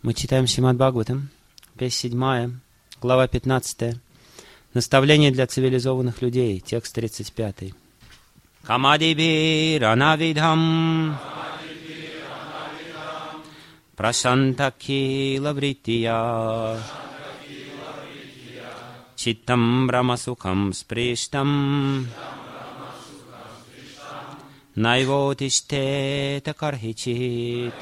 Мы читаем Шримад Бхагаватам, песня 7, глава 15. Наставление для цивилизованных людей, текст 35. Камадиби ранавидхам прашантаки лаврития читтам брамасукам сприштам найвотиштета кархичит.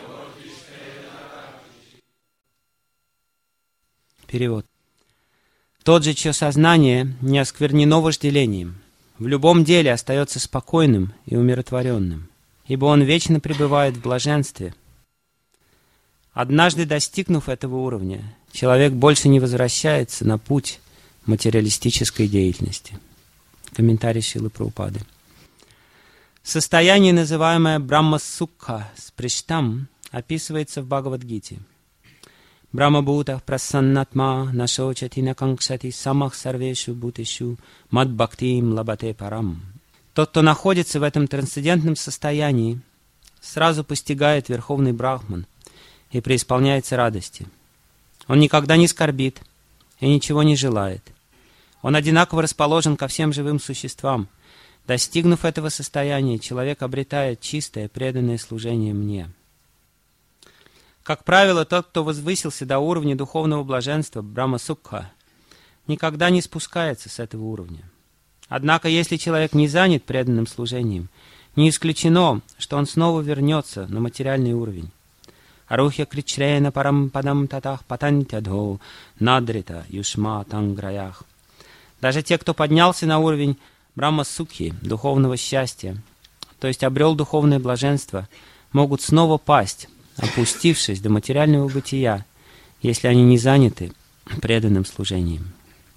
Перевод. Тот же, чье сознание не осквернено вожделением, в любом деле остается спокойным и умиротворенным, ибо он вечно пребывает в блаженстве. Однажды достигнув этого уровня, человек больше не возвращается на путь материалистической деятельности. Комментарий Шрилы Прабхупады. Состояние, называемое Брахма-сукха сприштам, описывается в Бхагавад-гите. Брахма-бхутах прасаннатма нашочати наканкшати самах сарвешу бхутешу мад-бхактим лабате парам. Тот, кто находится в этом трансцендентном состоянии, сразу постигает Верховный Брахман и преисполняется радости. Он никогда не скорбит и ничего не желает. Он одинаково расположен ко всем живым существам. Достигнув этого состояния, человек обретает чистое, преданное служение мне. Как правило, тот, кто возвысился до уровня духовного блаженства, Брахма-сукха, никогда не спускается с этого уровня. Однако, если человек не занят преданным служением, не исключено, что он снова вернется на материальный уровень. Арухья кричрена парам падам татах патантядхо надрита юшма танграях. Даже те, кто поднялся на уровень Брахма-сукхи, духовного счастья, то есть обрел духовное блаженство, могут снова пасть, опустившись до материального бытия, если они не заняты преданным служением.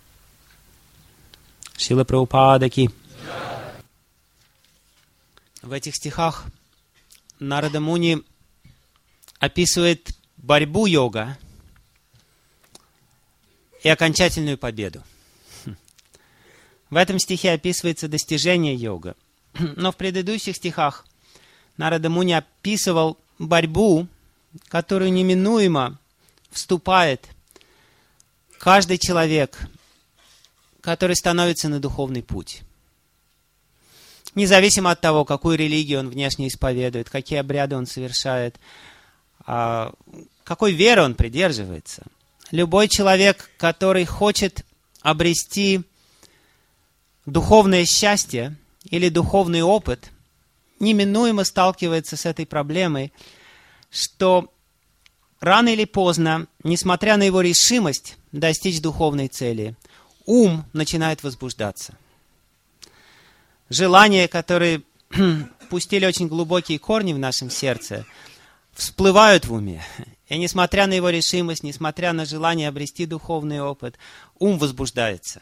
Шрила Прабхупада ки. В этих стихах Нарада Муни описывает борьбу йога и окончательную победу. В этом стихе описывается достижение йога. Но в предыдущих стихах Нарада Муни описывал борьбу, которую неминуемо вступает каждый человек, который становится на духовный путь. Независимо от того, какую религию он внешне исповедует, какие обряды он совершает, какой веры он придерживается. Любой человек, который хочет обрести духовное счастье или духовный опыт, неминуемо сталкивается с этой проблемой, что рано или поздно, несмотря на его решимость достичь духовной цели, ум начинает возбуждаться. Желания, которые пустили очень глубокие корни в нашем сердце, всплывают в уме. И несмотря на его решимость, несмотря на желание обрести духовный опыт, ум возбуждается.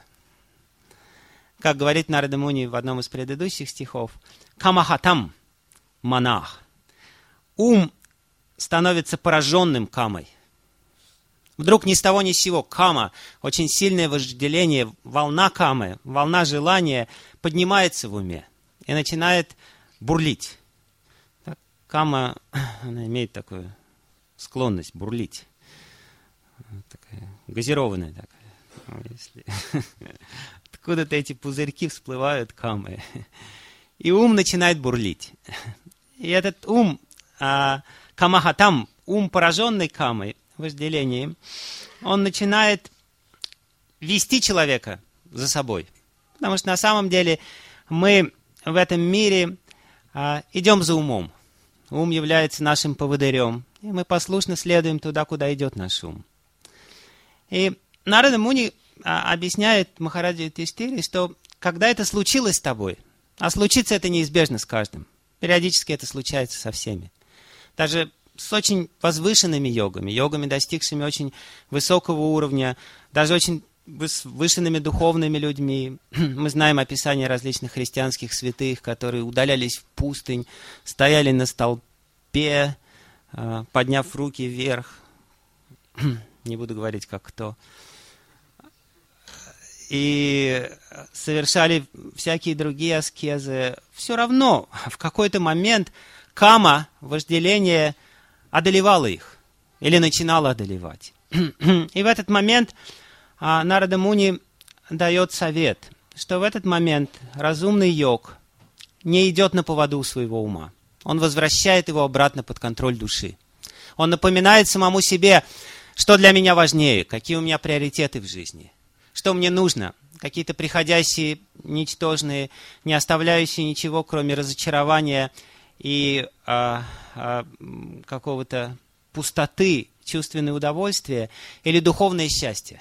Как говорит Нарада Муни в одном из предыдущих стихов, «Камахатам манах». Ум становится пораженным камой. Вдруг ни с того ни с сего кама, очень сильное вожделение, волна камы, волна желания поднимается в уме и начинает бурлить. Так, кама, она имеет такую склонность бурлить. Такая газированная такая. Если... Откуда-то эти пузырьки всплывают камы. И ум начинает бурлить. И этот ум, камахатам, ум, пораженный камой, вожделением, он начинает вести человека за собой. Потому что на самом деле мы в этом мире идем за умом. Ум является нашим поводырем. И мы послушно следуем туда, куда идет наш ум. И Нарада Муни объясняет Махараджа Юдхиштхире, что когда это случилось с тобой, а случится это неизбежно с каждым, периодически это случается со всеми, даже с очень возвышенными йогами, достигшими очень высокого уровня, даже очень высшими духовными людьми. Мы знаем описание различных христианских святых, которые удалялись в пустынь, стояли на столпе, подняв руки вверх. Не буду говорить, как кто. И совершали всякие другие аскезы. Все равно в какой-то момент кама, вожделение, одолевало их. или начинало одолевать. И в этот момент Нарада Муни дает совет, что в этот момент разумный йог не идет на поводу у своего ума. Он возвращает его обратно под контроль души. Он напоминает самому себе, что для меня важнее, какие у меня приоритеты в жизни, что мне нужно, какие-то приходящие, ничтожные, не оставляющие ничего, кроме разочарования и какого-то пустоты, чувственное удовольствие или духовное счастье.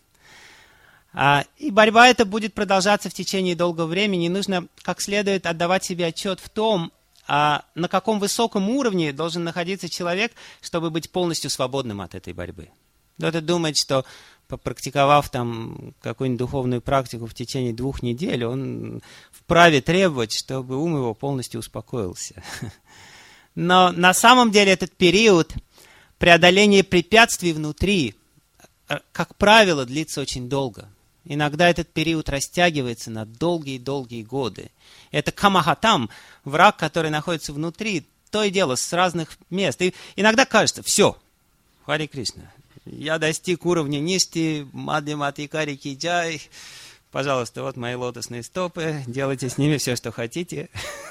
И борьба эта будет продолжаться в течение долгого времени. Нужно как следует отдавать себе отчет в том, на каком высоком уровне должен находиться человек, чтобы быть полностью свободным от этой борьбы. Кто-то думает, что попрактиковав там какую-нибудь духовную практику в течение 2 недель, он вправе требовать, чтобы ум его полностью успокоился. Но на самом деле этот период преодоления препятствий внутри, как правило, длится очень долго. Иногда этот период растягивается на долгие-долгие годы. Это камахатам, враг, который находится внутри, то и дело, с разных мест. И иногда кажется, все, Хари Кришна, я достиг уровня ништи, мадхьямати карики джай, пожалуйста, вот мои лотосные стопы, делайте с ними все, что хотите.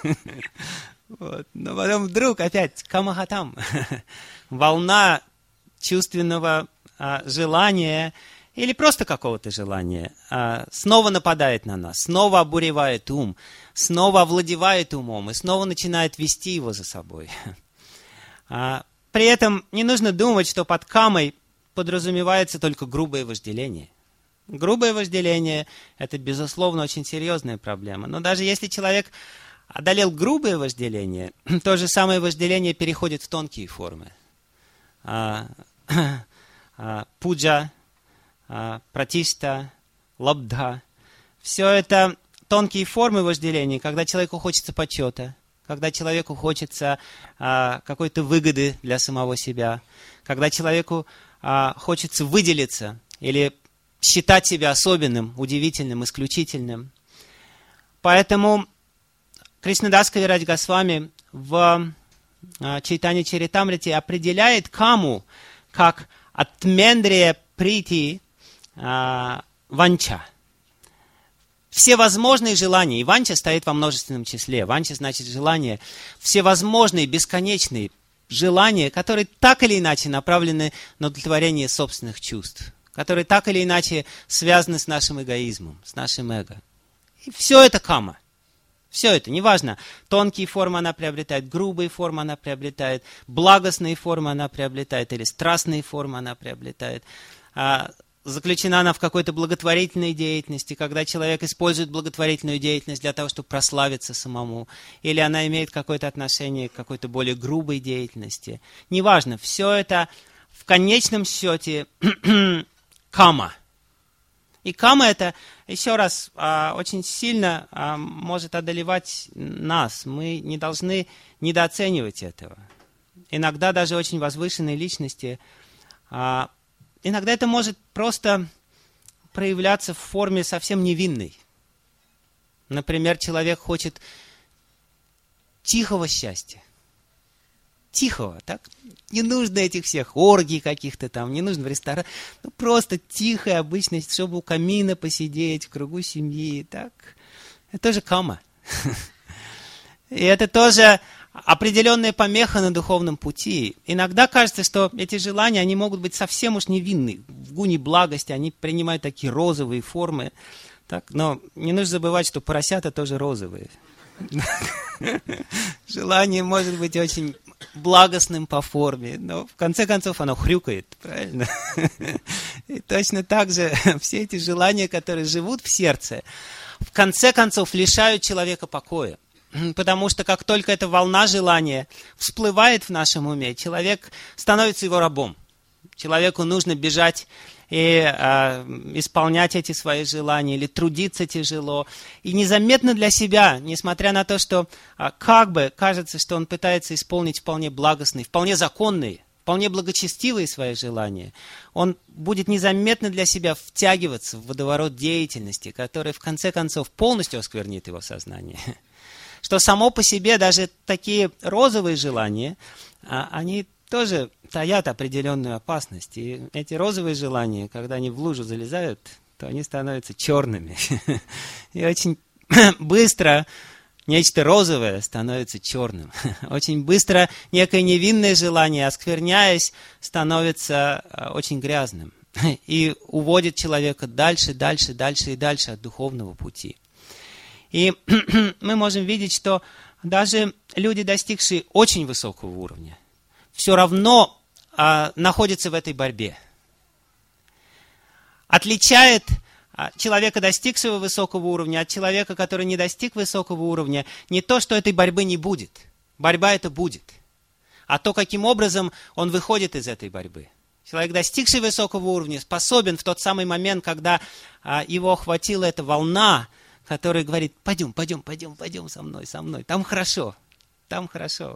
Но потом вдруг опять камахатам, волна чувственного желания, или просто какого-то желания, снова нападает на нас, снова обуревает ум, снова овладевает умом и снова начинает вести его за собой. При этом не нужно думать, что под камой подразумевается только грубое вожделение. Грубое вожделение – это, безусловно, очень серьезная проблема. Но даже если человек одолел грубое вожделение, то же самое вожделение переходит в тонкие формы. Пуджа, пратишта, лабдха. Все это тонкие формы вожделения, когда человеку хочется почета, когда человеку хочется какой-то выгоды для самого себя, когда человеку хочется выделиться или считать себя особенным, удивительным, исключительным. Поэтому Кришнадас Кавирадж Госвами в Чайтанья Чаритамрите определяет каму как атмендрия прити ванча. Всевозможные желания, и ванча стоит во множественном числе, ванча значит желание, всевозможные, бесконечные желания, которые так или иначе направлены на удовлетворение собственных чувств, которые так или иначе связаны с нашим эгоизмом, с нашим эго. И все это кама. Все это, неважно, тонкие формы она приобретает, грубые формы она приобретает, благостные формы она приобретает, или страстные формы она приобретает. Заключена она в какой-то благотворительной деятельности, когда человек использует благотворительную деятельность для того, чтобы прославиться самому, или она имеет какое-то отношение к какой-то более грубой деятельности. Неважно, все это в конечном счете кама. И кама это, еще раз, очень сильно может одолевать нас. Мы не должны недооценивать этого. Иногда даже очень возвышенные личности, иногда это может просто проявляться в форме совсем невинной. Например, человек хочет тихого счастья. Тихого, так? Не нужно этих всех оргий каких-то там, не нужно в ресторан. Ну, просто тихая обычность, чтобы у камина посидеть, в кругу семьи, так? Это тоже кама. И это тоже определенная помеха на духовном пути. Иногда кажется, что эти желания, они могут быть совсем уж невинны. В гуне благости они принимают такие розовые формы. Так? Но не нужно забывать, что поросята тоже розовые. Желание может быть очень благостным по форме, но в конце концов оно хрюкает, правильно? И точно так же все эти желания, которые живут в сердце, в конце концов лишают человека покоя. Потому что как только эта волна желания всплывает в нашем уме, человек становится его рабом. Человеку нужно бежать и исполнять эти свои желания, или трудиться тяжело. И незаметно для себя, несмотря на то, что как бы кажется, что он пытается исполнить вполне благостные, вполне законные, вполне благочестивые свои желания, он будет незаметно для себя втягиваться в водоворот деятельности, который в конце концов полностью осквернит его сознание. Что само по себе даже такие розовые желания, они тоже таят определенную опасность. И эти розовые желания, когда они в лужу залезают, то они становятся черными. И очень быстро нечто розовое становится черным. Очень быстро некое невинное желание, оскверняясь, становится очень грязным. И уводит человека дальше, дальше, дальше и дальше от духовного пути. И мы можем видеть, что даже люди, достигшие очень высокого уровня, все равно находятся в этой борьбе. Отличает человека, достигшего высокого уровня, от человека, который не достиг высокого уровня, не то, что этой борьбы не будет. Борьба это будет. А то, каким образом он выходит из этой борьбы. Человек, достигший высокого уровня, способен в тот самый момент, когда его охватила эта волна, которая говорит: пойдем, пойдем, пойдем, пойдем со мной, там хорошо, там хорошо.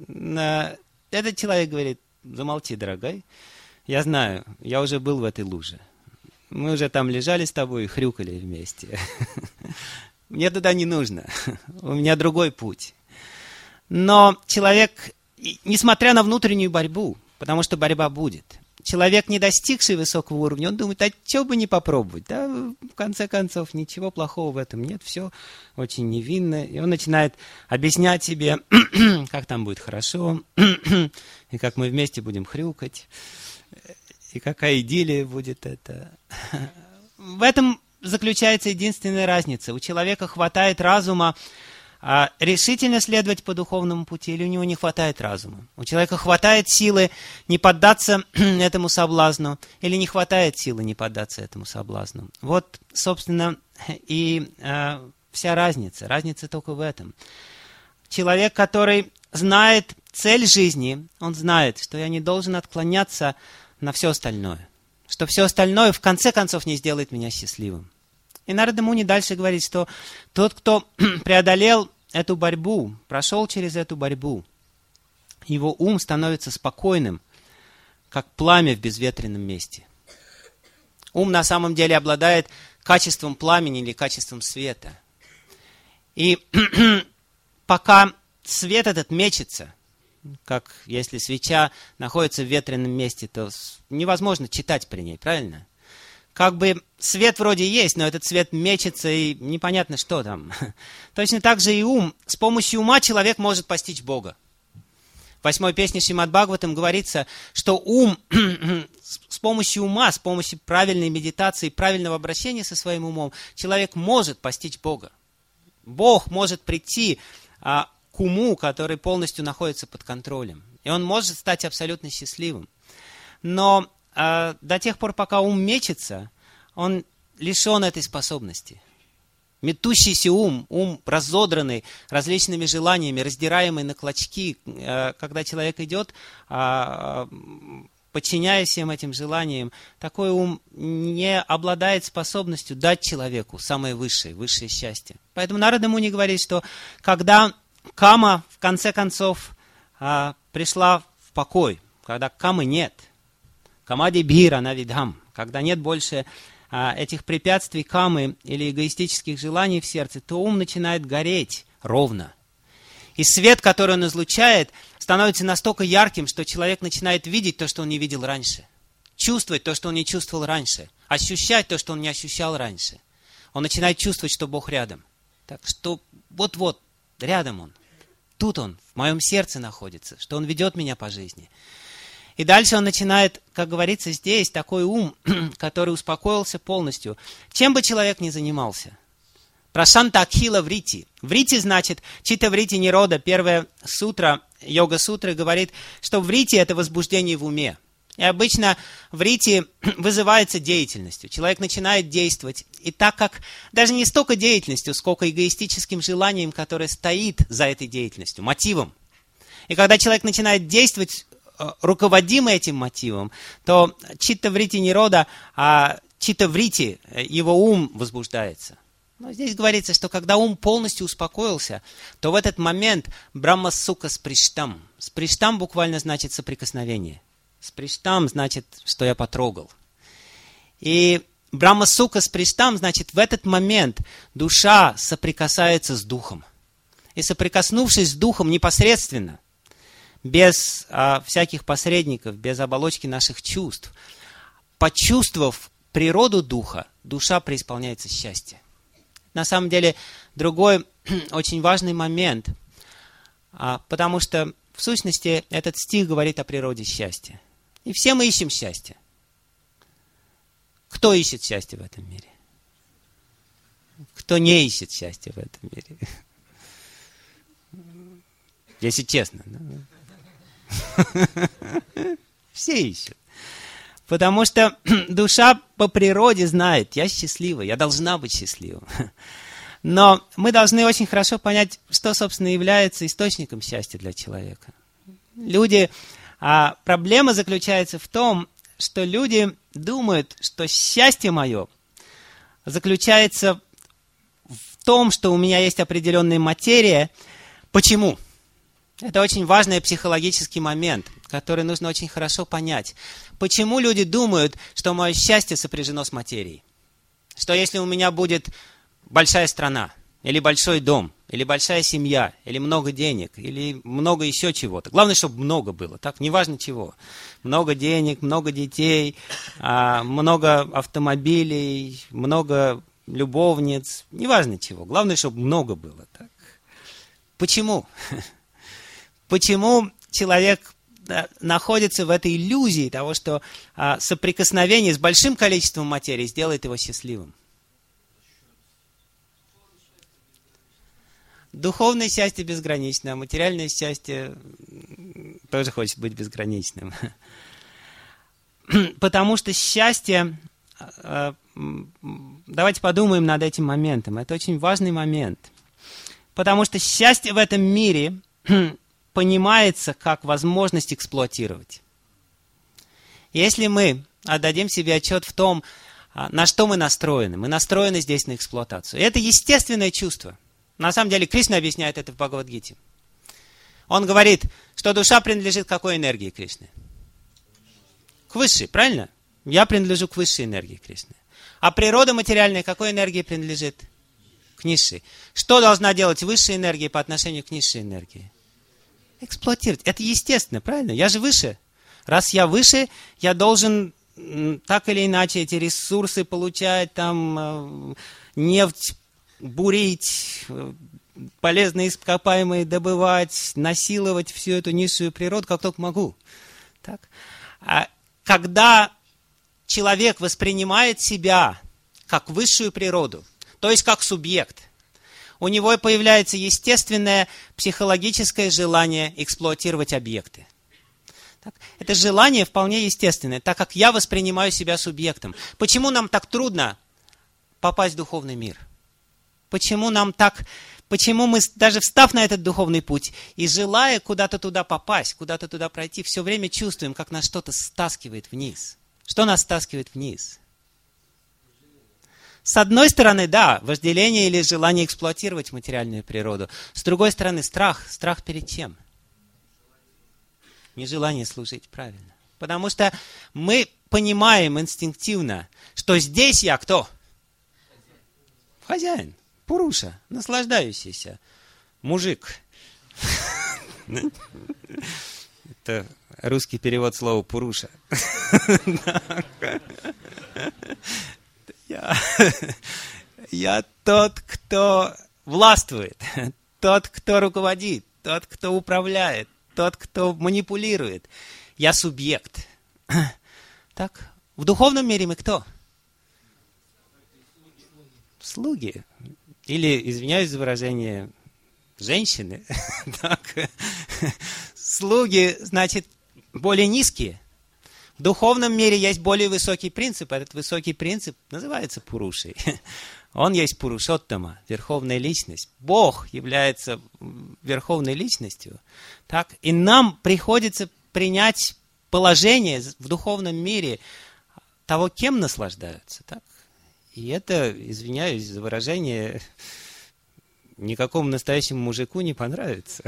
Этот человек говорит: замолчи, дорогой, я знаю, я уже был в этой луже. Мы уже там лежали с тобой и хрюкали вместе. Мне туда не нужно, у меня другой путь. Но человек, несмотря на внутреннюю борьбу, потому что борьба будет, человек, не достигший высокого уровня, он думает: а что бы не попробовать? Да, в конце концов, ничего плохого в этом нет, все очень невинно. И он начинает объяснять себе, как там будет хорошо, и как мы вместе будем хрюкать, и какая идиллия будет это. В этом заключается единственная разница. У человека хватает разума решительно следовать по духовному пути, или у него не хватает разума. У человека хватает силы не поддаться этому соблазну, или не хватает силы не поддаться этому соблазну. Вот, собственно, и вся разница. Разница только в этом. Человек, который знает цель жизни, он знает, что я не должен отклоняться на все остальное. Что все остальное в конце концов не сделает меня счастливым. И Нарада Муни дальше говорит, что тот, кто преодолел эту борьбу, прошел через эту борьбу, его ум становится спокойным, как пламя в безветренном месте. Ум на самом деле обладает качеством пламени или качеством света. И пока свет этот мечется, как если свеча находится в ветреном месте, то невозможно читать при ней, правильно? Как бы свет вроде есть, но этот свет мечется, и непонятно, что там. Точно так же и ум. С помощью ума человек может постичь Бога. В 8-й песне Шримад Бхагаватам говорится, что ум, с помощью ума, с помощью правильной медитации, правильного обращения со своим умом, человек может постичь Бога. Бог может прийти к уму, который полностью находится под контролем. И он может стать абсолютно счастливым. Но до тех пор, пока ум мечется, он лишен этой способности. Метущийся ум разодранный различными желаниями, раздираемый на клочки, когда человек идет, подчиняясь всем этим желаниям, такой ум не обладает способностью дать человеку самое высшее счастье. Поэтому Нарада Муни говорит, что когда кама, в конце концов, пришла в покой, когда камы нет, камади бхира навидхам, когда нет больше этих препятствий камы или эгоистических желаний в сердце, то ум начинает гореть ровно. И свет, который он излучает, становится настолько ярким, что человек начинает видеть то, что он не видел раньше, чувствовать то, что он не чувствовал раньше, ощущать то, что он не ощущал раньше. Он начинает чувствовать, что Бог рядом. Так что вот-вот, рядом он. Тут он, в моем сердце находится, что он ведет меня по жизни. И дальше он начинает, как говорится здесь, такой ум, который успокоился полностью. Чем бы человек ни занимался. Прашанта Акхила Врити. Врити значит Чита Врити Нирода. Первая сутра, йога-сутры, говорит, что врити – это возбуждение в уме. И обычно врити вызывается деятельностью. Человек начинает действовать. И так как даже не столько деятельностью, сколько эгоистическим желанием, которое стоит за этой деятельностью, мотивом. И когда человек начинает действовать, руководимый этим мотивом, то читта врити нирода, а читта врити, его ум возбуждается. Но здесь говорится, что когда ум полностью успокоился, то в этот момент брахма сука сприштам. Сприштам буквально значит соприкосновение. Сприштам значит, что я потрогал. И брахма сука сприштам значит, в этот момент душа соприкасается с духом. И соприкоснувшись с духом непосредственно, без всяких посредников, без оболочки наших чувств. Почувствовав природу духа, душа преисполняется счастья. На самом деле, другой очень важный момент, потому что, в сущности, этот стих говорит о природе счастья. И все мы ищем счастье. Кто ищет счастье в этом мире? Кто не ищет счастья в этом мире? Если честно. Все ищут. Потому что душа по природе знает, я счастлива, я должна быть счастлива. Но мы должны очень хорошо понять, что, собственно, является источником счастья для человека. Проблема заключается в том, что люди думают, что счастье мое заключается в том, что у меня есть определенная материя. Почему? Это очень важный психологический момент, который нужно очень хорошо понять. Почему люди думают, что мое счастье сопряжено с материей? Что если у меня будет большая страна, или большой дом, или большая семья, или много денег, или много еще чего-то. Главное, чтобы много было, так? Неважно чего. Много денег, много детей, много автомобилей, много любовниц. Неважно чего. Главное, чтобы много было, так? Почему? Почему человек находится в этой иллюзии того, что соприкосновение с большим количеством материи сделает его счастливым? Духовное счастье безгранично, а материальное счастье тоже хочет быть безграничным. Потому что счастье... Давайте подумаем над этим моментом. Это очень важный момент. Потому что счастье в этом мире понимается как возможность эксплуатировать. Если мы отдадим себе отчет в том, на что мы настроены здесь на эксплуатацию. И это естественное чувство. На самом деле, Кришна объясняет это в Бхагавад-гите. Он говорит, что душа принадлежит к какой энергии Кришны? К высшей, правильно? Я принадлежу к высшей энергии Кришны. А природа материальная к какой энергии принадлежит? К низшей. Что должна делать высшая энергия по отношению к низшей энергии? Эксплуатировать. Это естественно, правильно? Я же выше. Раз я выше, я должен так или иначе эти ресурсы получать, там, нефть бурить, полезные ископаемые добывать, насиловать всю эту низшую природу, как только могу. Так? А когда человек воспринимает себя как высшую природу, то есть как субъект, у него появляется естественное психологическое желание эксплуатировать объекты. Так? Это желание вполне естественное, так как я воспринимаю себя субъектом. Почему нам так трудно попасть в духовный мир? Почему мы, даже встав на этот духовный путь и желая куда-то туда попасть, куда-то туда пройти, все время чувствуем, как нас что-то стаскивает вниз? Что нас стаскивает вниз? С одной стороны, да, вожделение или желание эксплуатировать материальную природу. С другой стороны, страх. Страх перед чем? Нежелание служить, правильно. Потому что мы понимаем инстинктивно, что здесь я кто? Хозяин. Пуруша, наслаждающийся мужик. Это русский перевод слова пуруша. Я тот, кто властвует, тот, кто руководит, тот, кто управляет, тот, кто манипулирует. Я субъект. Так, в духовном мире мы кто? Слуги. Или, извиняюсь за выражение, женщины. Так. Слуги, значит, более низкие. В духовном мире есть более высокий принцип. Этот высокий принцип называется Пурушей. Он есть Пурушоттама, верховная личность. Бог является верховной личностью. Так? И нам приходится принять положение в духовном мире того, кем наслаждаются. Так? И это, извиняюсь за выражение, никакому настоящему мужику не понравится.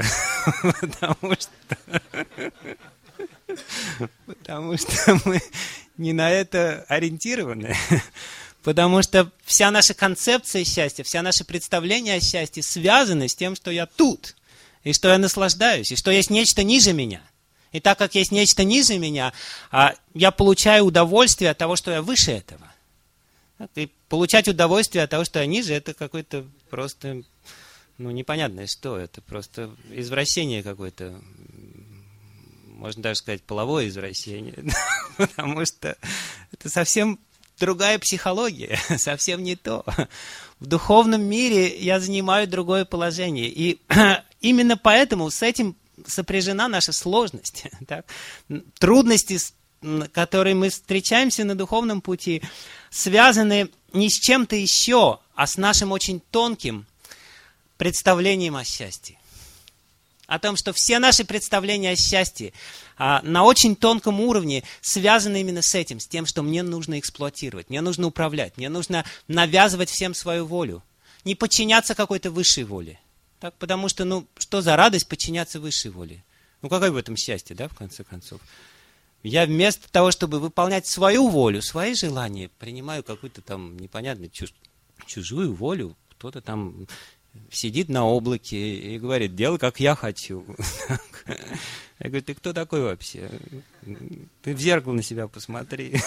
Потому что мы не на это ориентированы. Потому что вся наша концепция счастья, вся наше представление о счастье связаны с тем, что я тут. и что я наслаждаюсь, и что есть нечто ниже меня. И так как есть нечто ниже меня, я получаю удовольствие от того, что я выше этого. И получать удовольствие от того, что я ниже, это какое-то просто, непонятное что. Это просто извращение какое-то. Можно даже сказать, половое извращение. Потому что это совсем другая психология, совсем не то. В духовном мире я занимаю другое положение. И именно поэтому с этим сопряжена наша сложность. Так? Трудности, с которыми мы встречаемся на духовном пути, связаны не с чем-то еще, а с нашим очень тонким представлением о счастье. О том, что все наши представления о счастье на очень тонком уровне связаны именно с этим, с тем, что мне нужно эксплуатировать, мне нужно управлять, мне нужно навязывать всем свою волю, не подчиняться какой-то высшей воле. Так, потому что, что за радость подчиняться высшей воле? Какое в этом счастье, да, в конце концов? Я вместо того, чтобы выполнять свою волю, свои желания, принимаю какую-то там непонятную чужую волю, кто-то там сидит на облаке и говорит, делай, как я хочу. Я говорю, ты кто такой вообще? Ты в зеркало на себя посмотри.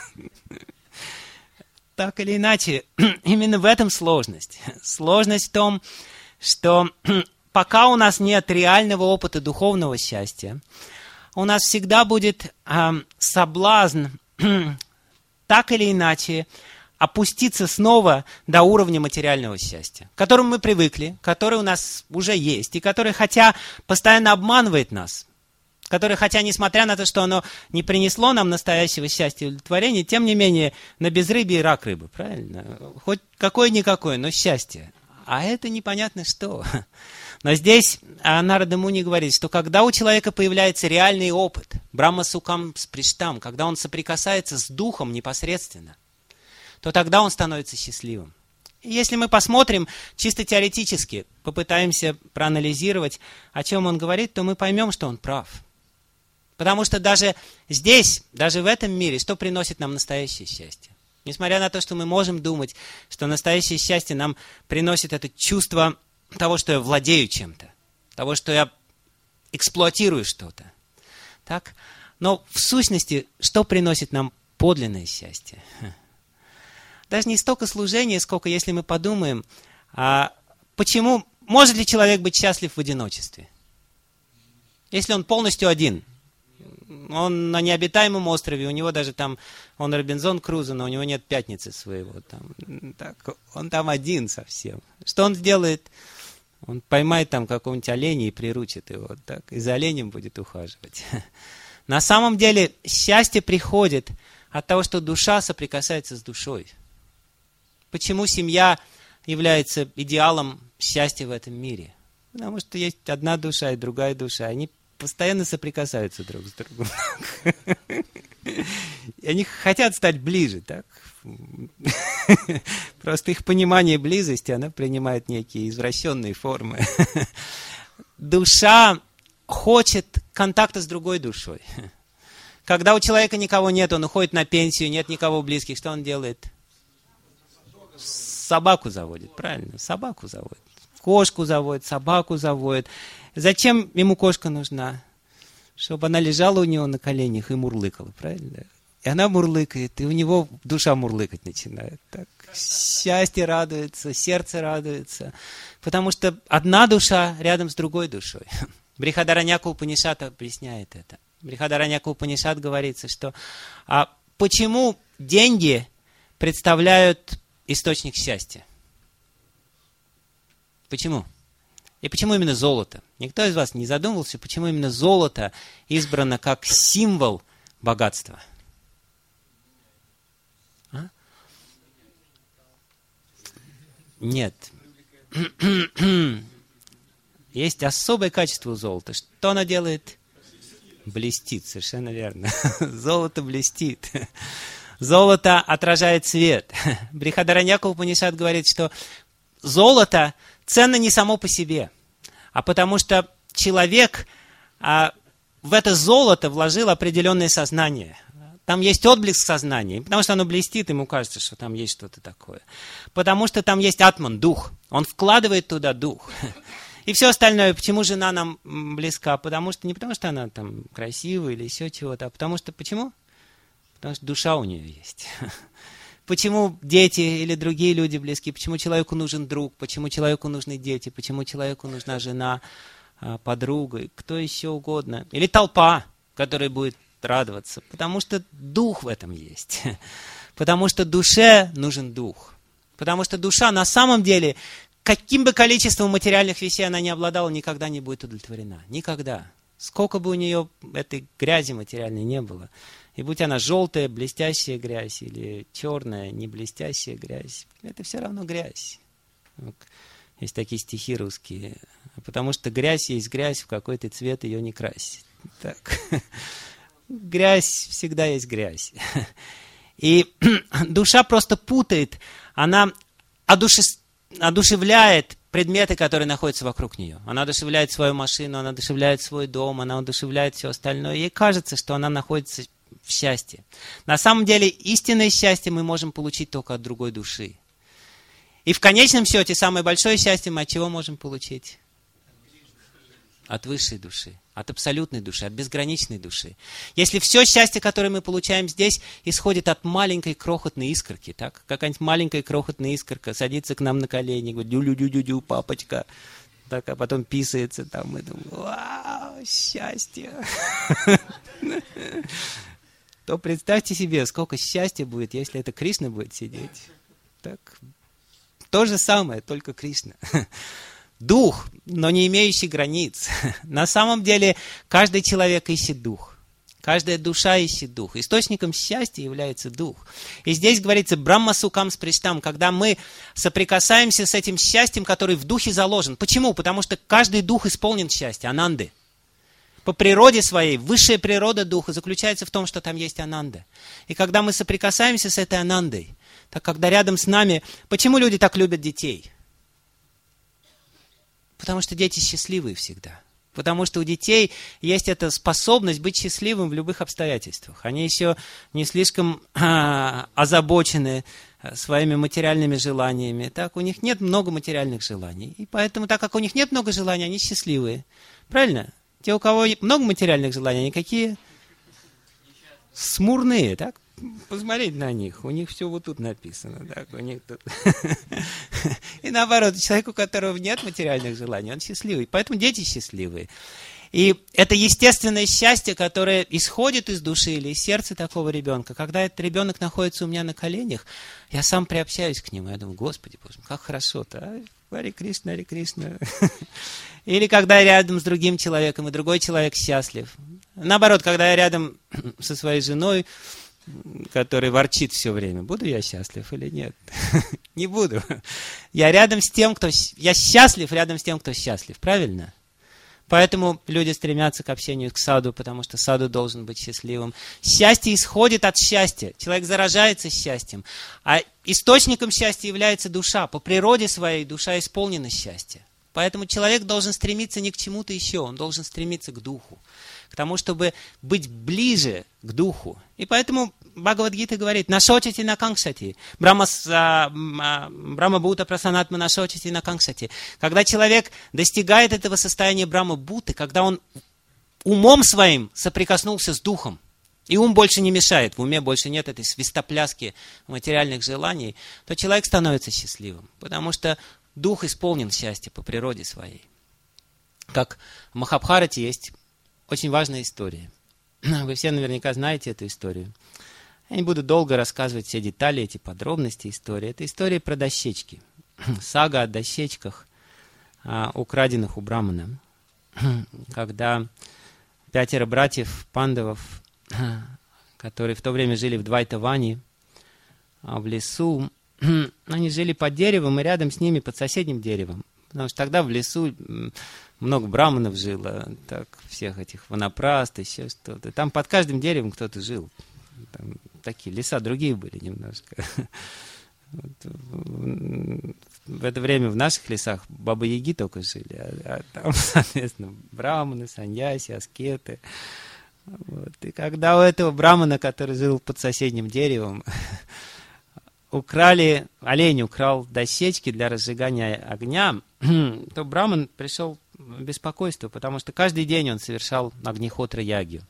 Так или иначе, именно в этом сложность. Сложность в том, что пока у нас нет реального опыта духовного счастья, у нас всегда будет соблазн так или иначе опуститься снова до уровня материального счастья, к которому мы привыкли, который у нас уже есть, и который, хотя постоянно обманывает нас, который, хотя, несмотря на то, что оно не принесло нам настоящего счастья и удовлетворения, тем не менее, на безрыбье и рак рыбы, правильно? Хоть какое-никакое, но счастье. А это непонятно что. Но здесь Нарада Муни говорит, что когда у человека появляется реальный опыт, Брахма Сукам Сприштам, когда он соприкасается с духом непосредственно, то тогда он становится счастливым. И если мы посмотрим чисто теоретически, попытаемся проанализировать, о чем он говорит, то мы поймем, что он прав. Потому что даже здесь, даже в этом мире, что приносит нам настоящее счастье? Несмотря на то, что мы можем думать, что настоящее счастье нам приносит это чувство того, что я владею чем-то, того, что я эксплуатирую что-то. Так? Но в сущности, что приносит нам подлинное счастье? Даже не столько служение, сколько, если мы подумаем, почему, может ли человек быть счастлив в одиночестве? Если он полностью один, он на необитаемом острове, у него даже там, он Робинзон Крузо, но у него нет пятницы своего, там, так, он там один совсем. Что он сделает? Он поймает там какого-нибудь оленя и приручит его, так, и за оленем будет ухаживать. На самом деле счастье приходит от того, что душа соприкасается с душой. Почему семья является идеалом счастья в этом мире? Потому что есть одна душа и другая душа. Они постоянно соприкасаются друг с другом. И они хотят стать ближе, так? Просто их понимание близости, она принимает некие извращенные формы. Душа хочет контакта с другой душой. Когда у человека никого нет, он уходит на пенсию, нет никого близких, что он делает? Собаку заводит, правильно? Собаку заводит. Кошку заводит, собаку заводит. Зачем ему кошка нужна? Чтобы она лежала у него на коленях и мурлыкала, правильно? И она мурлыкает, и у него душа мурлыкать начинает. Так. Счастье радуется, сердце радуется. Потому что одна душа рядом с другой душой. Брихадараньяка Упанишад объясняет это. Брихадараньяка Упанишад говорится, что почему деньги представляют источник счастья? Почему? И почему именно золото? Никто из вас не задумывался, почему именно золото избрано как символ богатства? Нет. Есть особое качество у золота. Что оно делает? Блестит, совершенно верно. Золото блестит. Золото отражает свет. Брихадараньяка Упанишад говорит, что золото ценно не само по себе, а потому что человек в это золото вложил определенное сознание. Там есть отблеск сознания, потому что оно блестит, ему кажется, что там есть что-то такое. Потому что там есть атман, дух. Он вкладывает туда дух. И все остальное, почему жена нам близка? Не потому что она там красивая или еще чего-то, а потому что, почему? Потому что душа у нее есть. Почему дети или другие люди близки? Почему человеку нужен друг? Почему человеку нужны дети? Почему человеку нужна жена, подруга? Кто еще угодно? Или толпа, которая будет радоваться? Потому что дух в этом есть. Потому что душе нужен дух. Потому что душа на самом деле, каким бы количеством материальных вещей она не обладала, никогда не будет удовлетворена. Никогда. Сколько бы у нее этой грязи материальной не было. И будь она желтая, блестящая грязь, или черная, не блестящая грязь, это все равно грязь. Есть такие стихи русские. Потому что грязь есть грязь, в какой ты цвет ее не крась. Так. Грязь всегда есть грязь. И душа просто путает, она одушевляет предметы, которые находятся вокруг нее. Она одушевляет свою машину, она одушевляет свой дом, она одушевляет все остальное. Ей кажется, что она находится в счастье. На самом деле, истинное счастье мы можем получить только от другой души. И в конечном счете, самое большое счастье мы от чего можем получить? От высшей души, от абсолютной души, от безграничной души. Если все счастье, которое мы получаем здесь, исходит от маленькой крохотной искорки, так? Какая-нибудь маленькая крохотная искорка садится к нам на колени, говорит, дю-дю-дю-дю, папочка, так, а потом писается там, и думаю, вау, счастье. То представьте себе, сколько счастья будет, если это Кришна будет сидеть. Так, то же самое, только Кришна. Дух, но не имеющий границ. На самом деле, каждый человек ищет дух. Каждая душа ищет дух. Источником счастья является дух. И здесь говорится «Брахма сукам сприштам», когда мы соприкасаемся с этим счастьем, который в духе заложен. Почему? Потому что каждый дух исполнен счастья, ананды. По природе своей, высшая природа духа заключается в том, что там есть ананда. И когда мы соприкасаемся с этой анандой, так когда рядом с нами... Почему люди так любят детей? Потому что дети счастливые всегда. Потому что у детей есть эта способность быть счастливым в любых обстоятельствах. Они еще не слишком озабочены своими материальными желаниями. Так, у них нет много материальных желаний. И поэтому, так как у них нет много желаний, они счастливые. Правильно? Те, у кого много материальных желаний, они какие? Смурные, так? Посмотреть на них. У них все вот тут написано. Так? У них тут... И наоборот, человек, у которого нет материальных желаний, он счастливый. Поэтому дети счастливые. И это естественное счастье, которое исходит из души или из сердца такого ребенка. Когда этот ребенок находится у меня на коленях, я сам приобщаюсь к нему. Я думаю, Господи, Боже, как хорошо-то, а? Харе Кришна, Харе Кришна. Или когда я рядом с другим человеком, и другой человек счастлив. Наоборот, когда я рядом со своей женой, которая ворчит все время, буду я счастлив или нет? Не буду. Я рядом с тем, кто... Я счастлив рядом с тем, кто счастлив. Правильно? Поэтому люди стремятся к общению к саду, потому что саду должен быть счастливым. Счастье исходит от счастья. Человек заражается счастьем. А источником счастья является душа. По природе своей душа исполнена счастья. Поэтому человек должен стремиться не к чему-то еще, он должен стремиться к духу. К тому, чтобы быть ближе к духу. И поэтому Бхагавад-гита говорит, нашочити на кангшати. Брахма Бхута прасанатма нашочити на кангшати. Когда человек достигает этого состояния Брахма Бхуты, когда он умом своим соприкоснулся с духом, и ум больше не мешает, в уме больше нет этой свистопляски материальных желаний, то человек становится счастливым. Потому что дух исполнен счастья по природе своей. Как в Махабхарате есть очень важная история. Вы все наверняка знаете эту историю. Я не буду долго рассказывать все детали, эти подробности истории. Это история про дощечки. Сага о дощечках, украденных у Брамана. Когда 5 братьев Пандавов, которые в то время жили в Двайтаване, в лесу, они жили под деревом и рядом с ними под соседним деревом. Потому что тогда в лесу много браманов жило, так, всех этих ванапраст, еще что-то. Там под каждым деревом кто-то жил. Там такие леса другие были немножко. В это время в наших лесах бабы-яги только жили, а там, соответственно, браманы, саньяси, аскеты. Вот. И когда у этого брамана, который жил под соседним деревом, олень украл дощечки для разжигания огня, то Браман пришел в беспокойство, потому что каждый день он совершал агнихотра ягью.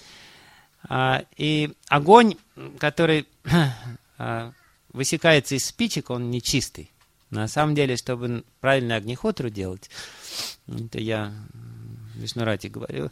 И огонь, который высекается из спичек, он нечистый. На самом деле, чтобы правильно агнихотру делать, это я Вишнурати говорю,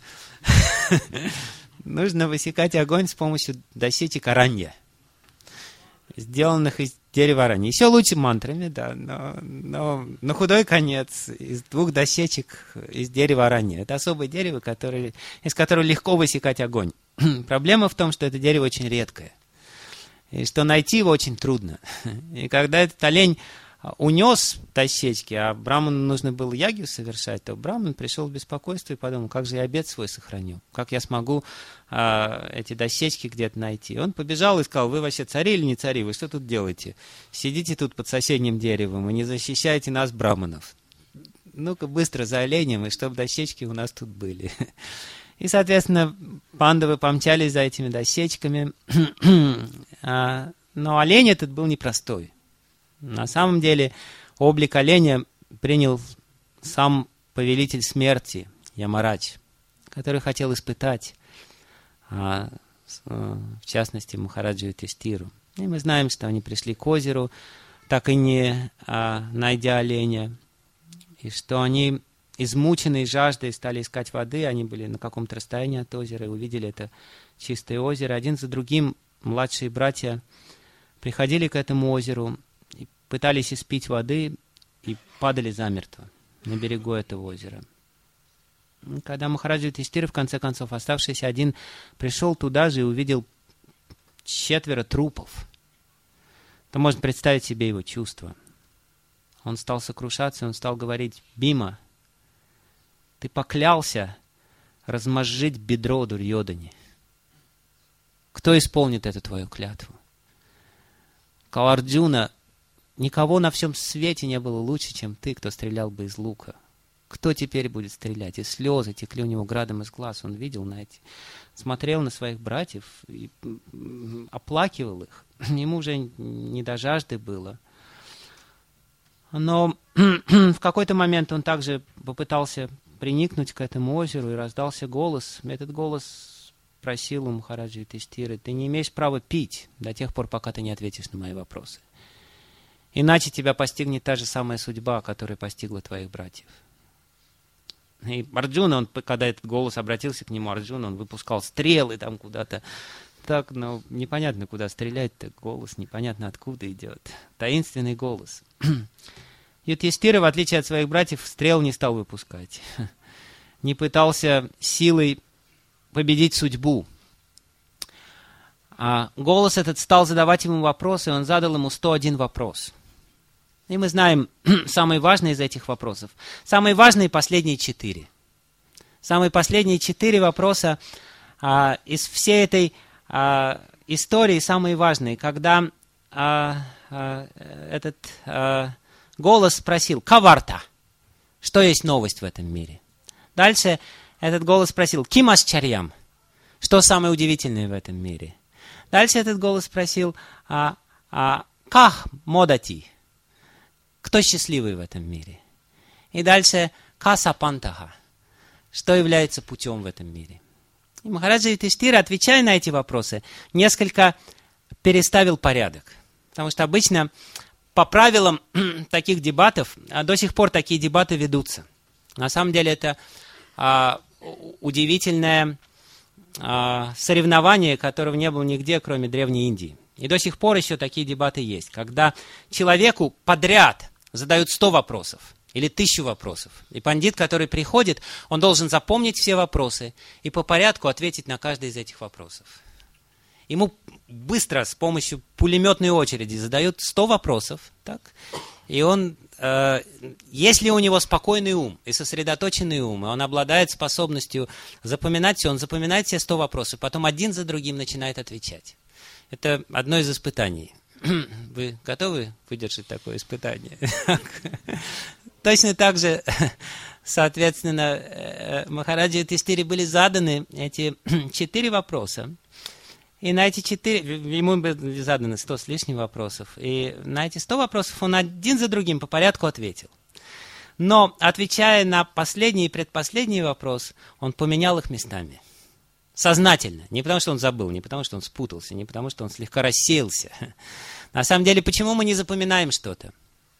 нужно высекать огонь с помощью дощечек оранья, сделанных из дерева оранья. Еще лучше мантрами, да, но на худой конец из 2 дощечек из дерева оранья. Это особое дерево, из которого легко высекать огонь. Проблема в том, что это дерево очень редкое, и что найти его очень трудно. И когда этот олень унес дощечки, а Браману нужно было ягью совершать, то Браман пришел в беспокойство и подумал, как же я обет свой сохраню, как я смогу эти дощечки где-то найти. Он побежал и сказал: вы вообще цари или не цари, вы что тут делаете? Сидите тут под соседним деревом и не защищаете нас, браманов. Ну-ка быстро за оленем, и чтобы дощечки у нас тут были. И, соответственно, пандавы помчались за этими дощечками. Но олень этот был непростой. На самом деле, облик оленя принял сам повелитель смерти, Ямарадж, который хотел испытать, в частности, Махараджу Юдхиштхиру. И мы знаем, что они пришли к озеру, так и не найдя оленя, и что они, измученные жаждой, стали искать воды. Они были на каком-то расстоянии от озера и увидели это чистое озеро. Один за другим младшие братья приходили к этому озеру и пытались испить воды и падали замертво на берегу этого озера. Когда Махараджа Юдхиштхира, в конце концов, оставшийся один, пришел туда же и увидел 4 трупов, то можно представить себе его чувства. Он стал сокрушаться, он стал говорить: «Бима, ты поклялся размозжить бедро Дурьодане. Кто исполнит эту твою клятву?» Сказал: «Арджуна, никого на всем свете не было лучше, чем ты, кто стрелял бы из лука. Кто теперь будет стрелять?» И слезы текли у него градом из глаз. Он видел смотрел на своих братьев и оплакивал их. Ему уже не до жажды было. Но в какой-то момент он также попытался приникнуть к этому озеру, и раздался голос. Этот голос просил у Махараджи Юдхиштхиры: «Ты не имеешь права пить до тех пор, пока ты не ответишь на мои вопросы. Иначе тебя постигнет та же самая судьба, которая постигла твоих братьев». И Арджуна, когда этот голос обратился к нему, Арджуна, он выпускал стрелы там куда-то. Так, но непонятно, куда стрелять, так голос непонятно откуда идет. Таинственный голос. Юдхиштхира, в отличие от своих братьев, стрел не стал выпускать. Не пытался силой победить судьбу. А голос этот стал задавать ему вопросы, и он задал ему 101 вопрос. И мы знаем самые важные из этих вопросов. Самые важные последние 4. Самые последние 4 вопроса из всей этой истории самые важные, когда этот голос спросил: «Каварта? Что есть новость в этом мире?» Дальше этот голос спросил: «Кимасчарьям? Что самое удивительное в этом мире?» Дальше этот голос спросил: «Ках модати? Кто счастливый в этом мире?» И дальше: «Касапантаха? Что является путем в этом мире?» И Махараджа Юдхиштхира, отвечая на эти вопросы, несколько переставил порядок. Потому что обычно по правилам таких дебатов, до сих пор такие дебаты ведутся. На самом деле это удивительное соревнование, которого не было нигде, кроме Древней Индии. И до сих пор еще такие дебаты есть, когда человеку подряд задают 100 вопросов или 1000 вопросов. И пандит, который приходит, он должен запомнить все вопросы и по порядку ответить на каждый из этих вопросов. Ему быстро с помощью пулеметной очереди задают 100 вопросов, так? И он, если у него спокойный ум и сосредоточенный ум, и он обладает способностью запоминать все, он запоминает все 100 вопросов, потом один за другим начинает отвечать. Это одно из испытаний. Вы готовы выдержать такое испытание? Точно так же, соответственно, Махараджа Юдхиштхире были заданы эти 4 вопроса. И на эти 4, ему были заданы 100 с лишним вопросов, и на эти 100 вопросов он один за другим по порядку ответил. Но, отвечая на последний и предпоследний вопрос, он поменял их местами. Сознательно. Не потому, что он забыл, не потому, что он спутался, не потому, что он слегка рассеялся. На самом деле, почему мы не запоминаем что-то?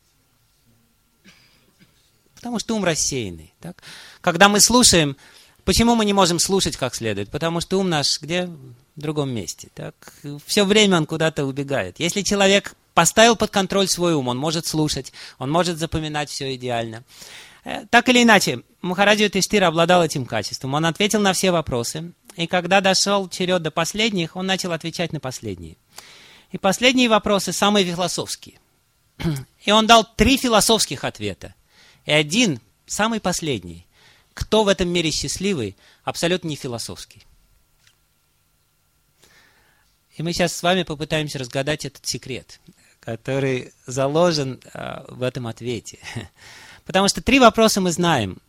Потому что ум рассеянный. Так? Когда мы слушаем, почему мы не можем слушать как следует? Потому что ум наш где? В другом месте. Так? Все время он куда-то убегает. Если человек поставил под контроль свой ум, он может слушать, он может запоминать все идеально. Так или иначе, Махараджа Юдхиштира обладал этим качеством. Он ответил на все вопросы. И когда дошел черед до последних, он начал отвечать на последние. И последние вопросы самые философские. И он дал 3 философских ответа. И один, самый последний. Кто в этом мире счастливый, абсолютно не философский. И мы сейчас с вами попытаемся разгадать этот секрет, который заложен в этом ответе. Потому что 3 вопроса мы знаем.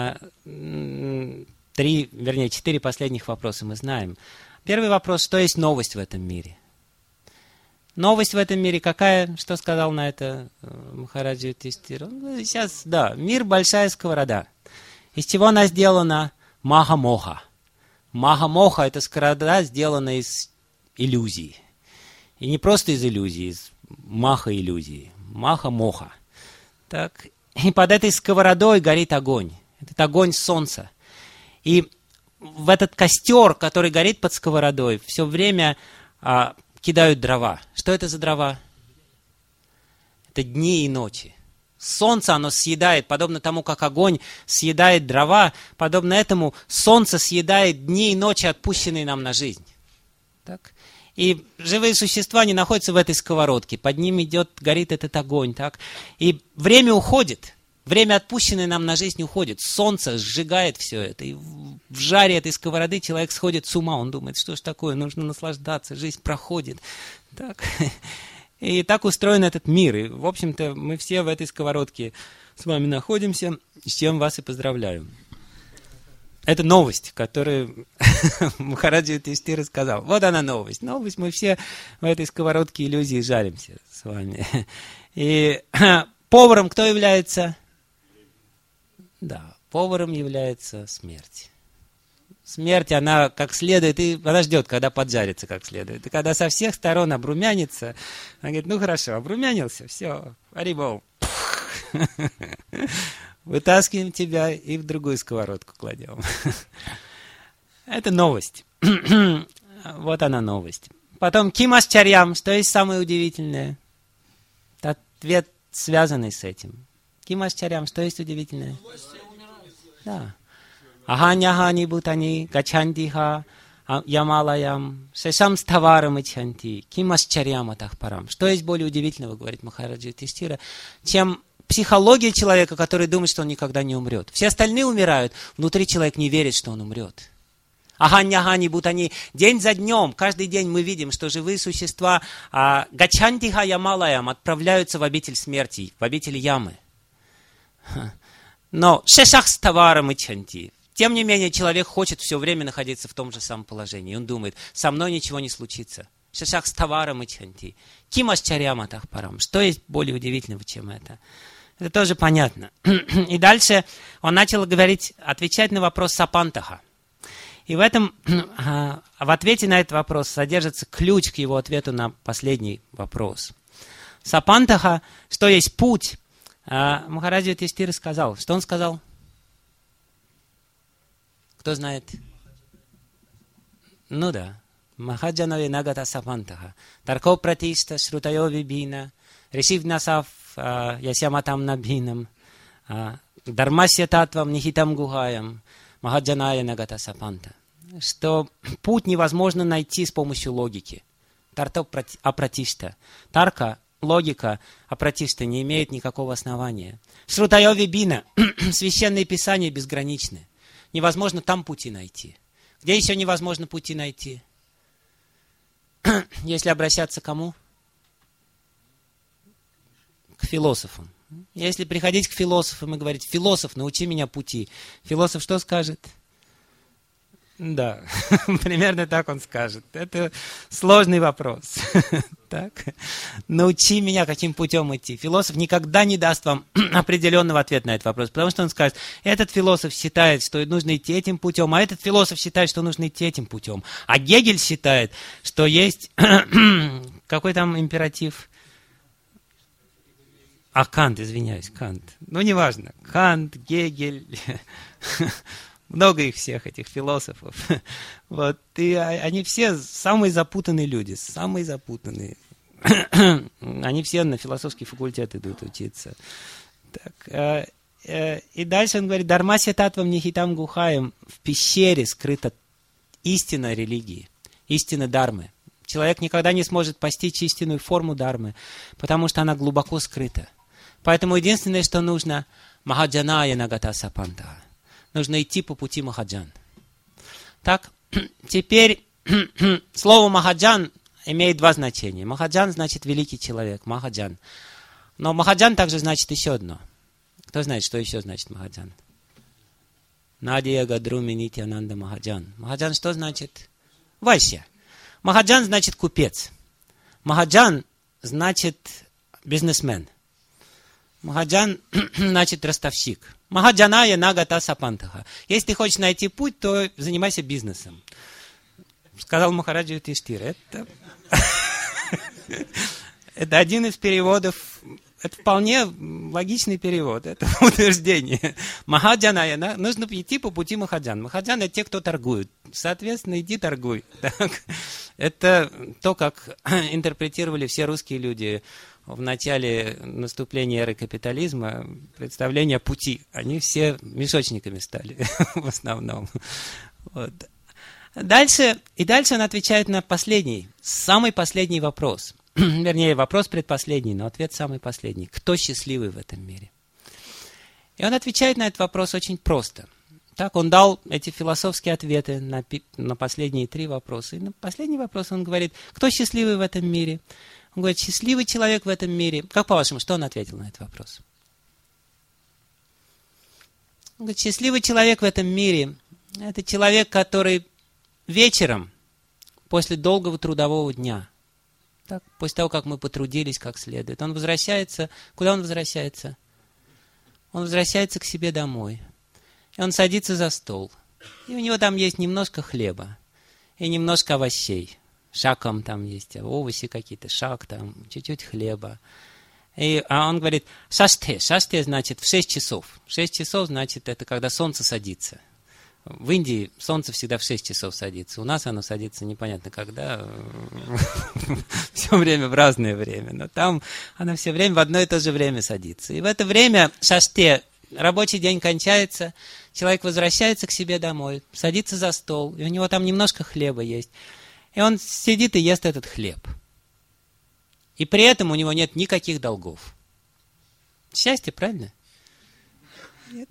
4 последних вопроса мы знаем. Первый вопрос, что есть новость в этом мире? Новость в этом мире какая? Что сказал на это Махараджа Юдхиштира? Сейчас, да, мир большая сковорода. Из чего она сделана? Маха-моха. Маха-моха – это сковорода, сделана из иллюзий. И не просто из иллюзий, из маха-иллюзий. Маха-моха. Так. И под этой сковородой горит огонь. Этот огонь солнца. И в этот костер, который горит под сковородой, все время кидают дрова. Что это за дрова? Это дни и ночи. Солнце, оно съедает, подобно тому, как огонь съедает дрова, подобно этому солнце съедает дни и ночи, отпущенные нам на жизнь. Так? И живые существа не находятся в этой сковородке, под ним горит этот огонь. Так? И время уходит, время, отпущенное нам на жизнь, уходит. Солнце сжигает все это, и в жаре этой сковороды человек сходит с ума, он думает, что ж такое, нужно наслаждаться, жизнь проходит. Так? И так устроен этот мир. И, в общем-то, мы все в этой сковородке с вами находимся, с чем вас и поздравляю. Это новость, которую Махараджа Юдхиштира сказал. Вот она новость. Новость, мы все в этой сковородке иллюзии жаримся с вами. И поваром кто является? Да, поваром является смерть. Смерть, она как следует, и она ждет, когда поджарится как следует. И когда со всех сторон обрумянится, она говорит, ну хорошо, обрумянился, все, арибол. Вытаскиваем тебя и в другую сковородку кладем. Это новость. Вот она новость. Потом кимашчарьям, что есть самое удивительное? Ответ, связанный с этим. Кимашчарьям, что есть удивительное? Да. Аханяхани бутани гачандиха ямалаям шешам ставарам ичанти кимашчарьям атахпарам. Что есть более удивительного, говорит Махараджа Юдхиштира, чем психология человека, который думает, что он никогда не умрет. Все остальные умирают, внутри человек не верит, что он умрет. Аханяхани бутани. День за днем, каждый день мы видим, что живые существа гачандиха ямалаям отправляются в обитель смерти, в обитель ямы. Но шешах ставарам ичанти. Тем не менее, человек хочет все время находиться в том же самом положении. Он думает, со мной ничего не случится. Шешах ставарам ичанти. Кимашчарьям атахпарам. Что есть более удивительного, чем это? Это тоже понятно. И дальше он начал говорить, отвечать на вопрос сапантаха. И в ответе на этот вопрос содержится ключ к его ответу на последний вопрос. Сапантаха, что есть путь, Махараджа Юдхиштира сказал. Что он сказал? Кто знает? Ну да. Махаджанови нагата сапантаха. Тарко пратишта шрутайо вибина. Решив насав ясяматам набхинам. Дармасья татвам нихитам гухаям. Махаджаная нагата сапанта. Что путь невозможно найти с помощью логики. Тарто апратишта. Тарка, логика, апратишта не имеет никакого основания. Шрутайо вибина. Священные писания безграничны. Невозможно там пути найти. Где еще невозможно пути найти? Если обращаться к кому? К философам. Если приходить к философам и говорить, философ, научи меня пути. Философ что скажет? Да, примерно так он скажет. Это сложный вопрос. Так. Научи меня, каким путем идти. Философ никогда не даст вам определенного ответа на этот вопрос, потому что он скажет, этот философ считает, что нужно идти этим путем, а этот философ считает, что нужно идти этим путем. А Гегель считает, что есть... Какой там императив? А, Кант, извиняюсь, Кант. Ну, неважно. Кант, Гегель... Много их всех, этих философов. Вот. И они все самые запутанные люди, самые запутанные. Они все на философский факультет идут учиться. Так, и дальше он говорит, «Дармася татвам нихитам гухаем» в пещере скрыта истина религии, истина дармы. Человек никогда не сможет постичь истинную форму дармы, потому что она глубоко скрыта. Поэтому единственное, что нужно, «Махаджаная нагата сапанта». Нужно идти по пути Махаджан. Так, теперь слово Махаджан имеет два значения. Махаджан значит великий человек, Махаджан. Но Махаджан также значит еще одно. Кто знает, что еще значит Махаджан? Надия Гадруми Нитьянанда Махаджан. Махаджан что значит? Вайся. Махаджан значит купец. Махаджан значит бизнесмен. Махаджан значит ростовщик. Махаджаная нагата сапантаха. Если ты хочешь найти путь, то занимайся бизнесом. Сказал Махараджа Юдхиштира. Это один из переводов. Это вполне логичный перевод. Это утверждение. Махаджаная. Нужно идти по пути Махаджан. Махаджан это те, кто торгуют. Соответственно, иди торгуй. Так. Это то, как интерпретировали все русские люди в начале наступления эры капитализма, представление о пути. Они все мешочниками стали в основном. Вот. Дальше он отвечает на последний, самый последний вопрос. Вернее, вопрос предпоследний, но ответ самый последний. Кто счастливый в этом мире? И он отвечает на этот вопрос очень просто. Так, он дал эти философские ответы на последние три вопроса. И на последний вопрос он говорит, кто счастливый в этом мире? Он говорит, счастливый человек в этом мире. Как по-вашему, что он ответил на этот вопрос? Он говорит, счастливый человек в этом мире – это человек, который вечером, после долгого трудового дня, так, после того, как мы потрудились как следует, он возвращается. Куда он возвращается? Он возвращается к себе домой. И он садится за стол. И у него там есть немножко хлеба и немножко овощей. Шаком там есть, овощи какие-то, шак там, чуть-чуть хлеба. А он говорит, шаште. Шаште значит в 6 часов. 6 часов значит это когда солнце садится. В Индии солнце всегда в 6 часов садится. У нас оно садится непонятно когда. Все время в разное время. Но там оно все время в одно и то же время садится. И в это время шаште, рабочий день кончается, человек возвращается к себе домой, садится за стол, и у него там немножко хлеба есть. И он сидит и ест этот хлеб. И при этом у него нет никаких долгов. Счастье, правильно? Нет.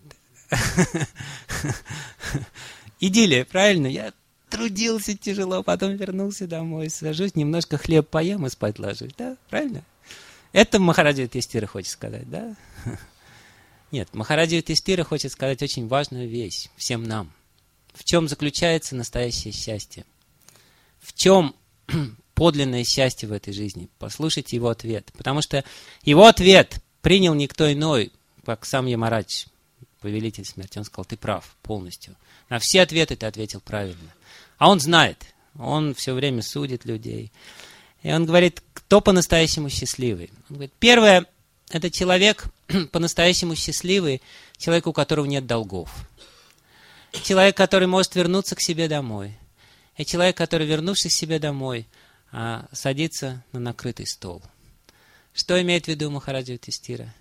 Идиллия, правильно? Я трудился тяжело, потом вернулся домой, сажусь, немножко хлеб поем и спать ложусь. Да, правильно? Это Махараджа Юдхиштира хочет сказать, да? Нет, Махараджа Юдхиштира хочет сказать очень важную вещь всем нам. В чем заключается настоящее счастье? В чем подлинное счастье в этой жизни? Послушайте его ответ. Потому что его ответ принял никто иной, как сам Ямарадж, повелитель смерти. Он сказал, ты прав полностью. На все ответы ты ответил правильно. А он знает. Он все время судит людей. И он говорит, кто по-настоящему счастливый? Он говорит, первое, это человек по-настоящему счастливый, человек, у которого нет долгов. Человек, который может вернуться к себе домой. И человек, который, вернувшись к себе домой, садится на накрытый стол. Что имеет в виду Махараджа Юдхиштира?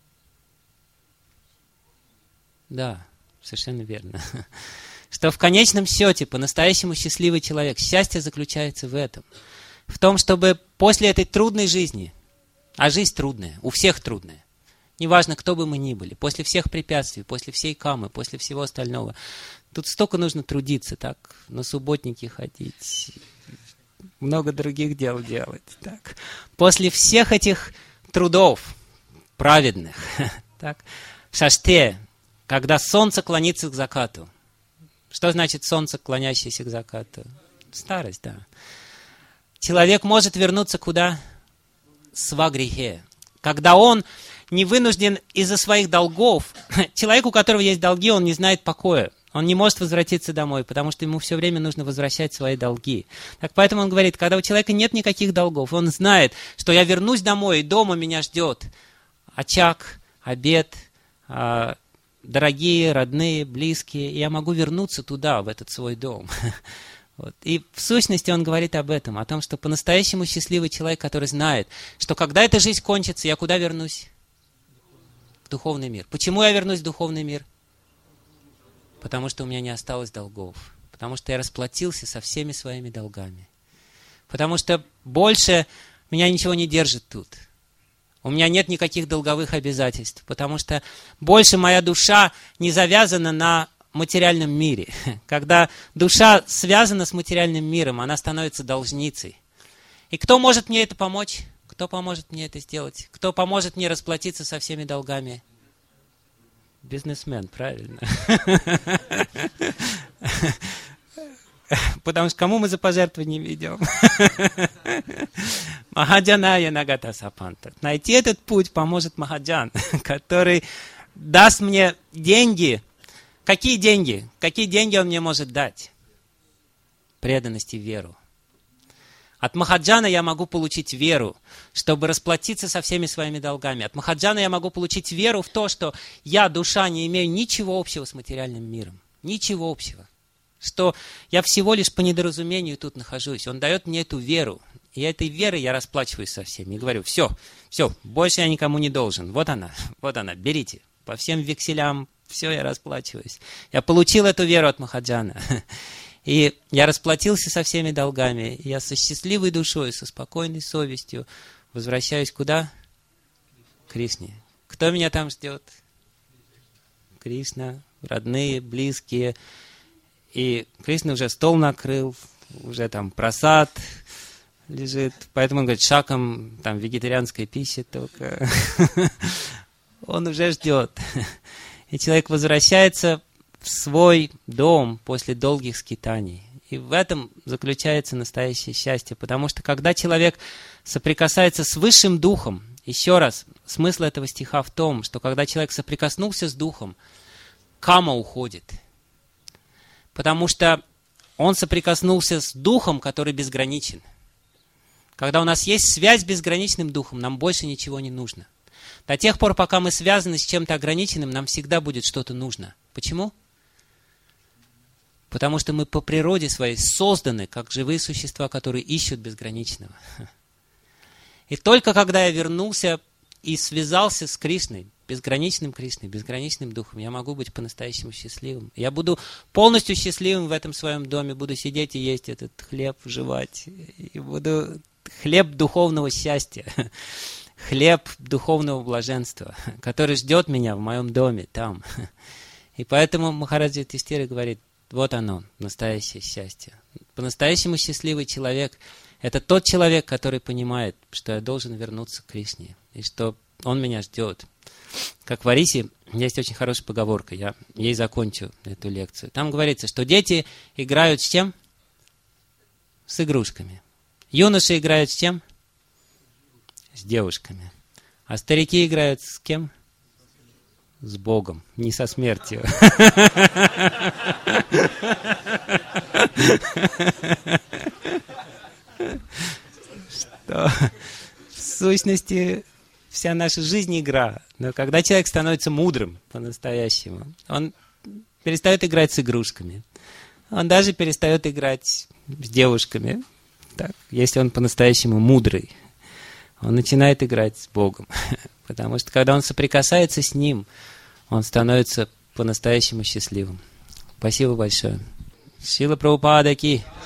Да, совершенно верно. Что в конечном счете по-настоящему счастливый человек, счастье заключается в этом. В том, чтобы после этой трудной жизни, а жизнь трудная, у всех трудная, неважно, кто бы мы ни были, после всех препятствий, после всей камы, после всего остального, тут столько нужно трудиться, так, на субботники ходить, много других дел делать. Так. После всех этих трудов праведных, так, шаште, когда солнце клонится к закату, Что значит солнце, клонящееся к закату? Старость, да. Человек может вернуться куда? Свагрихе. Когда он не вынужден из-за своих долгов. Человек, у которого есть долги, он не знает покоя. Он не может возвратиться домой, потому что ему все время нужно возвращать свои долги. Так поэтому он говорит, когда у человека нет никаких долгов, он знает, что я вернусь домой, и дома меня ждет очаг, обед, дорогие, родные, близкие, и я могу вернуться туда, в этот свой дом. Вот. И в сущности он говорит об этом, о том, что по-настоящему счастливый человек, который знает, что когда эта жизнь кончится, я куда вернусь? В духовный мир. Почему я вернусь в духовный мир? Потому что у меня не осталось долгов. Потому что я расплатился со всеми своими долгами. Потому что больше меня ничего не держит тут. У меня нет никаких долговых обязательств. Потому что больше моя душа не завязана на материальном мире. Когда душа связана с материальным миром, она становится должницей. И кто может мне это помочь? Кто поможет мне это сделать? Кто поможет мне расплатиться со всеми долгами? Бизнесмен, правильно. Потому что кому мы за пожертвования ведем? Махаджаная нагата сапанта. Найти этот путь поможет Махаджан, который даст мне деньги. Какие деньги? Какие деньги он мне может дать? Преданность и веру. От Махаджана я могу получить веру, чтобы расплатиться со всеми своими долгами. От Махаджана я могу получить веру в то, что я, душа, не имею ничего общего с материальным миром. Ничего общего. Что я всего лишь по недоразумению тут нахожусь. Он дает мне эту веру. И этой верой я расплачиваюсь со всеми. И говорю, все, больше я никому не должен. Вот она, берите. По всем векселям, все, я расплачиваюсь. Я получил эту веру от Махаджана. И я расплатился со всеми долгами. Я со счастливой душой, со спокойной совестью возвращаюсь куда? К Кришне. Кто меня там ждет? Кришна, родные, близкие. И Кришна уже стол накрыл, уже там прасад лежит. Поэтому он говорит, шаком, там вегетарианской пищи только. Он уже ждет. И человек возвращается в свой дом после долгих скитаний. И в этом заключается настоящее счастье. Потому что когда человек соприкасается с высшим духом, еще раз, смысл этого стиха в том, что когда человек соприкоснулся с духом, кама уходит. Потому что он соприкоснулся с духом, который безграничен. Когда у нас есть связь с безграничным духом, нам больше ничего не нужно. До тех пор, пока мы связаны с чем-то ограниченным, нам всегда будет что-то нужно. Почему? Потому что мы по природе своей созданы, как живые существа, которые ищут безграничного. И только когда я вернулся и связался с Кришной, безграничным Кришной, безграничным духом, я могу быть по-настоящему счастливым. Я буду полностью счастливым в этом своем доме, буду сидеть и есть этот хлеб, жевать. И буду хлеб духовного счастья. Хлеб духовного блаженства, который ждет меня в моем доме, там. И поэтому Махарадж Юдхиштира говорит, вот оно, настоящее счастье. По-настоящему счастливый человек – это тот человек, который понимает, что я должен вернуться к Кришне, и что он меня ждет. Как в Арисе есть очень хорошая поговорка, я ей закончу эту лекцию. Там говорится, что дети играют с чем? С игрушками. Юноши играют с чем? С девушками. А старики играют с кем? С Богом, не со смертью. Что в сущности вся наша жизнь игра. Но когда человек становится мудрым по-настоящему, он перестает играть с игрушками. Он даже перестает играть с девушками. Так, если он по-настоящему мудрый. Он начинает играть с Богом. Потому что когда он соприкасается с Ним, он становится по-настоящему счастливым. Спасибо большое. Шрила Прабхупада ки.